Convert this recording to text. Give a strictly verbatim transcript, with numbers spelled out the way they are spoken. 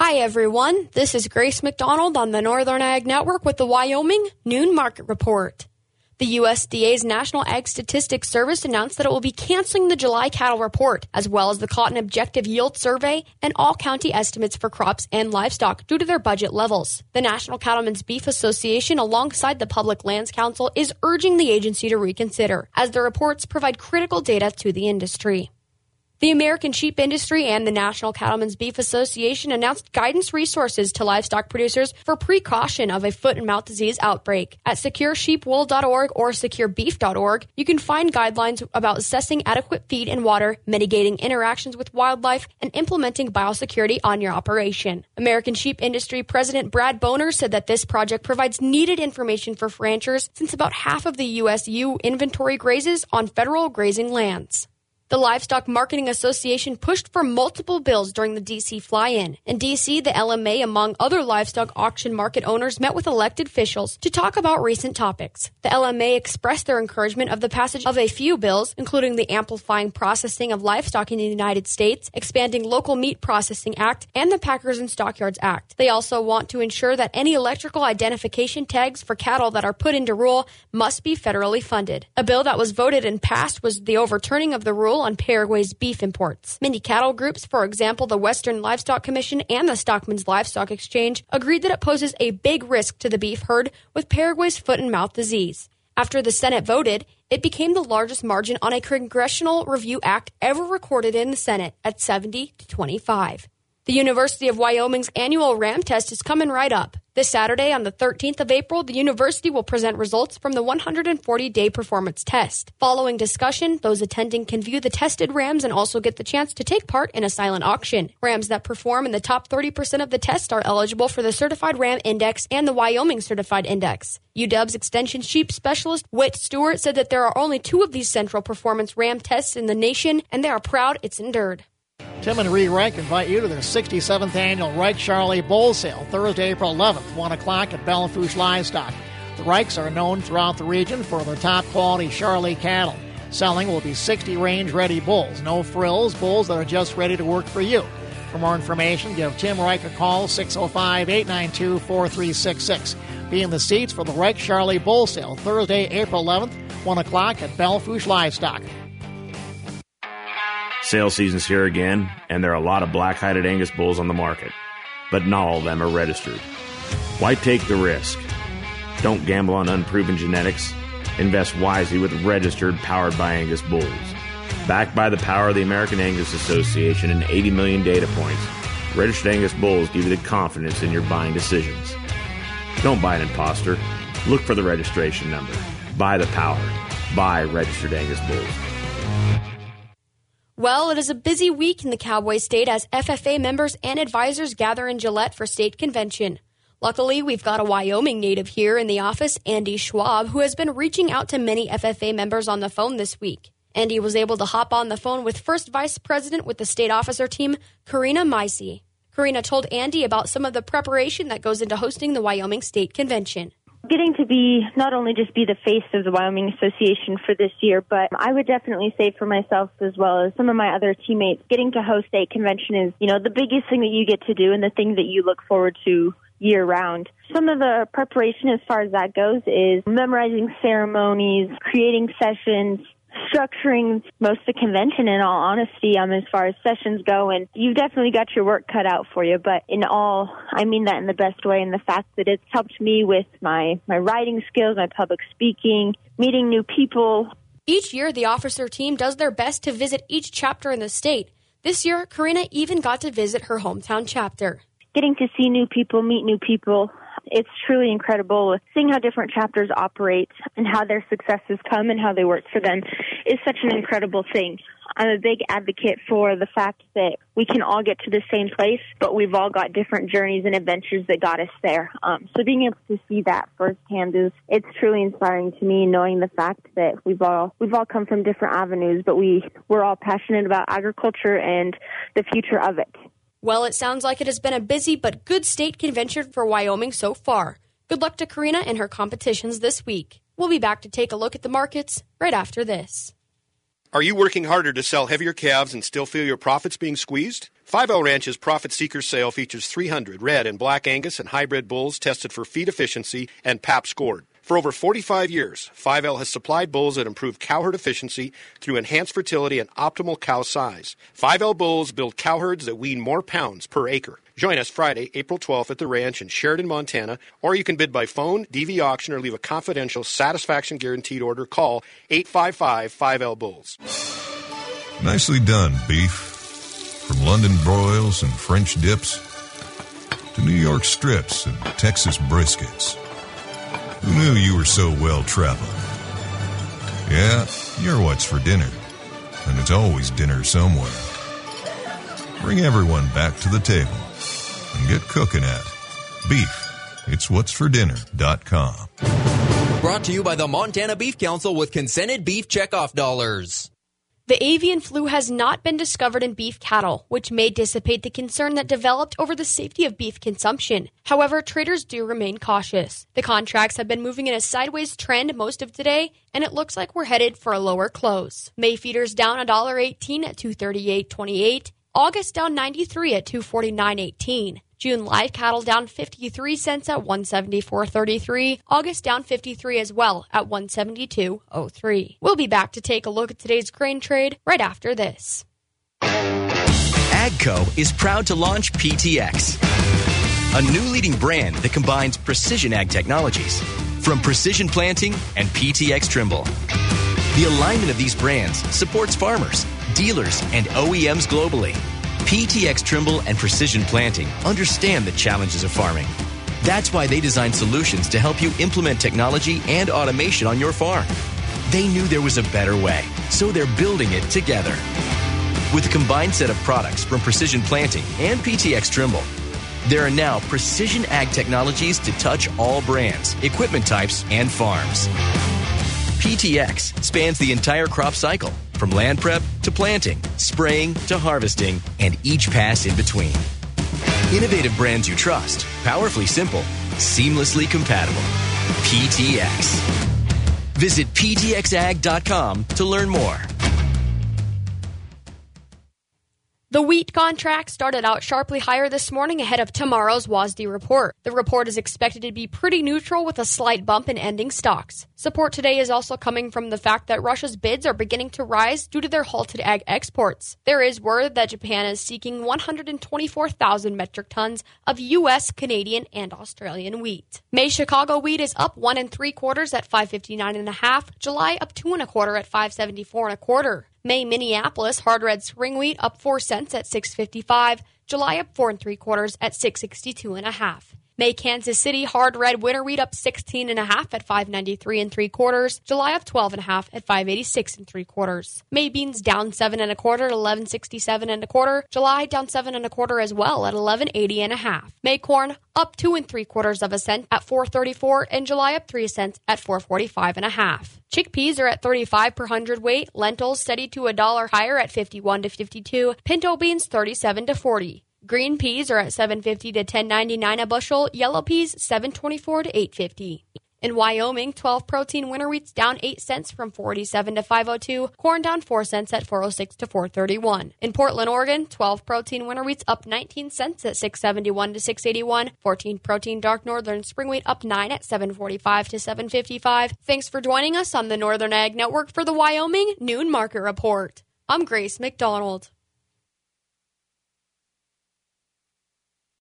Hi, everyone. This is Grace McDonald on the Northern Ag Network with the Wyoming Noon Market Report. The U S D A's National Ag Statistics Service announced that it will be canceling the July cattle report, as well as the Cotton Objective Yield Survey and all county estimates for crops and livestock due to their budget levels. The National Cattlemen's Beef Association, alongside the Public Lands Council, is urging the agency to reconsider, as the reports provide critical data to the industry. The American Sheep Industry and the National Cattlemen's Beef Association announced guidance resources to livestock producers for precaution of a foot and mouth disease outbreak. At secure sheep wool dot org or secure beef dot org, you can find guidelines about assessing adequate feed and water, mitigating interactions with wildlife, and implementing biosecurity on your operation. American Sheep Industry President Brad Boner said that this project provides needed information for ranchers since about half of the U S U inventory grazes on federal grazing lands. The Livestock Marketing Association pushed for multiple bills during the D C fly-in. In D C, the L M A, among other livestock auction market owners, met with elected officials to talk about recent topics. The L M A expressed their encouragement of the passage of a few bills, including the Amplifying Processing of Livestock in the United States, Expanding Local Meat Processing Act, and the Packers and Stockyards Act. They also want to ensure that any electrical identification tags for cattle that are put into rule must be federally funded. A bill that was voted and passed was the overturning of the rule on Paraguay's beef imports. Many cattle groups, for example, the Western Livestock Commission and the Stockman's Livestock Exchange, agreed that it poses a big risk to the beef herd with Paraguay's foot and mouth disease. After the Senate voted, it became the largest margin on a Congressional Review Act ever recorded in the Senate at seventy to twenty-five. The University of Wyoming's annual RAM test is coming right up. This Saturday, on the thirteenth of April, the university will present results from the one hundred forty day performance test. Following discussion, those attending can view the tested rams and also get the chance to take part in a silent auction. Rams that perform in the top thirty percent of the test are eligible for the Certified Ram Index and the Wyoming Certified Index. U W's Extension Sheep Specialist Whit Stewart said that there are only two of these Central Performance Ram tests in the nation, and they are proud it's endured. Tim and Ree Reich invite you to their sixty-seventh annual Reich Charlie Bull Sale, Thursday, April eleventh, one o'clock at Belle Fourche Livestock. The Reichs are known throughout the region for their top-quality Charlie cattle. Selling will be sixty range-ready bulls, no frills, bulls that are just ready to work for you. For more information, give Tim Reich a call, six oh five, eight nine two, four three six six. Be in the seats for the Reich Charlie Bull Sale, Thursday, April eleventh, one o'clock at Belle Fourche Livestock. Sale season's here again, and there are a lot of black-hided Angus bulls on the market, but not all of them are registered. Why take the risk? Don't gamble on unproven genetics. Invest wisely with registered, powered by Angus bulls. Backed by the power of the American Angus Association and eighty million data points, registered Angus bulls give you the confidence in your buying decisions. Don't buy an imposter. Look for the registration number. Buy the power. Buy registered Angus bulls. Well, it is a busy week in the Cowboy State as F F A members and advisors gather in Gillette for state convention. Luckily, we've got a Wyoming native here in the office, Andy Schwab, who has been reaching out to many F F A members on the phone this week. Andy was able to hop on the phone with First Vice President with the state officer team, Karina Meisey. Karina told Andy about some of the preparation that goes into hosting the Wyoming State Convention. Getting to be, not only just be the face of the Wyoming Association for this year, but I would definitely say for myself as well as some of my other teammates, getting to host a convention is, you know, the biggest thing that you get to do and the thing that you look forward to year round. Some of the preparation as far as that goes is memorizing ceremonies, creating sessions, structuring most of the convention, in all honesty, um, as far as sessions go. And you've definitely got your work cut out for you. But in all, I mean that in the best way, and the fact that it's helped me with my, my writing skills, my public speaking, meeting new people. Each year, the officer team does their best to visit each chapter in the state. This year, Karina even got to visit her hometown chapter. Getting to see new people, meet new people, it's truly incredible. Seeing how different chapters operate and how their successes come and how they work for them is such an incredible thing. I'm a big advocate for the fact that we can all get to the same place, but we've all got different journeys and adventures that got us there. Um, so being able to see that firsthand is, it's truly inspiring to me, knowing the fact that we've all, we've all come from different avenues, but we, we're all passionate about agriculture and the future of it. Well, it sounds like it has been a busy but good state convention for Wyoming so far. Good luck to Karina and her competitions this week. We'll be back to take a look at the markets right after this. Are you working harder to sell heavier calves and still feel your profits being squeezed? five L Ranch's Profit Seeker sale features three hundred red and black Angus and hybrid bulls tested for feed efficiency and P A P scored. For over forty-five years, five L has supplied bulls that improve cow herd efficiency through enhanced fertility and optimal cow size. five L bulls build cow herds that wean more pounds per acre. Join us Friday, April twelfth at the ranch in Sheridan, Montana, or you can bid by phone, D V auction, or leave a confidential satisfaction guaranteed order. Call eight five five, five L bulls. Nicely done, beef. From London broils and French dips to New York strips and Texas briskets. Who knew you were so well-traveled? Yeah, you're what's for dinner. And it's always dinner somewhere. Bring everyone back to the table and get cooking at Beef. It's what's for dinner dot com. Brought to you by the Montana Beef Council with consented beef checkoff dollars. The avian flu has not been discovered in beef cattle, which may dissipate the concern that developed over the safety of beef consumption. However, traders do remain cautious. The contracts have been moving in a sideways trend most of today, and it looks like we're headed for a lower close. May feeders down one dollar eighteen at two thirty-eight twenty-eight. August down ninety-three at two forty-nine eighteen. June live cattle down fifty-three cents at one seventy-four thirty-three. August down fifty-three as well at one seventy-two oh three. We'll be back to take a look at today's grain trade right after this. AGCO is proud to launch P T X, a new leading brand that combines precision ag technologies from Precision Planting and P T X Trimble. The alignment of these brands supports farmers, dealers, and O E Ms globally. P T X Trimble and Precision Planting understand the challenges of farming. That's why they designed solutions to help you implement technology and automation on your farm. They knew there was a better way, so they're building it together. With a combined set of products from Precision Planting and P T X Trimble, there are now precision ag technologies to touch all brands, equipment types, and farms. P T X spans the entire crop cycle, from land prep to planting, spraying to harvesting, and each pass in between. Innovative brands you trust, powerfully simple, seamlessly compatible. P T X. Visit P T X ag dot com to learn more. The wheat contract started out sharply higher this morning ahead of tomorrow's W A S D report. The report is expected to be pretty neutral with a slight bump in ending stocks. Support today is also coming from the fact that Russia's bids are beginning to rise due to their halted ag exports. There is word that Japan is seeking one hundred twenty-four thousand metric tons of U S, Canadian, and Australian wheat. May Chicago wheat is up one and three quarters at five fifty-nine and a half. July up two and a quarter at five seventy-four and a quarter. May Minneapolis hard red spring wheat up four cents at six fifty-five. July up four and three quarters at six sixty-two and a half. May Kansas City hard red winter wheat up sixteen and a half at five ninety-three and three quarters. July up twelve and a half at five eighty-six and three quarters. May beans down seven and a quarter at eleven sixty-seven and a quarter. July down seven and a quarter as well at eleven eighty and a half. May corn up two and three quarters of a cent at four thirty-four, and July up three cents at four forty-five and a half. Chickpeas are at thirty-five per hundredweight. Lentils steady to a dollar higher at fifty-one to fifty-two. Pinto beans thirty-seven to forty. Green peas are at seven fifty to ten ninety-nine a bushel. Yellow peas seven twenty-four to eight fifty. In Wyoming, twelve protein winter wheats down eight cents from four eighty-seven to five oh two. Corn down four cents at four oh six to four thirty-one. In Portland, Oregon, twelve protein winter wheats up nineteen cents at six seventy-one to six eighty-one. fourteen protein dark northern spring wheat up nine at seven forty-five to seven fifty-five. Thanks for joining us on the Northern Ag Network for the Wyoming Noon Market Report. I'm Grace McDonald.